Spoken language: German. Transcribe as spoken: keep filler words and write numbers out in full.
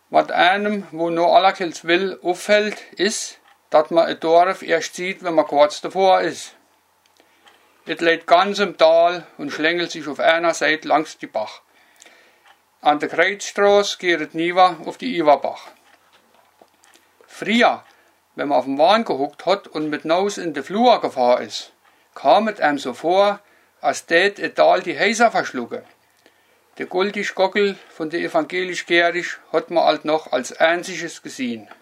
Was einem, wo nur allerkels will, auffällt, ist, dass man ein Dorf erst sieht, wenn man kurz davor ist. Es liegt ganz im Tal und schlängelt sich auf einer Seite langs die Bach. An der Kreuzstraße geht es nieder auf die Iwerbach. Früher, wenn man auf dem Wagen gehuckt hat und mit Nose in den Flur gefahren ist, kam es einem so vor, als tät ein Tal die Häuser verschlucken. Der Guldisch Gockel von der evangelisch Kirche hat man halt noch als einziges gesehen.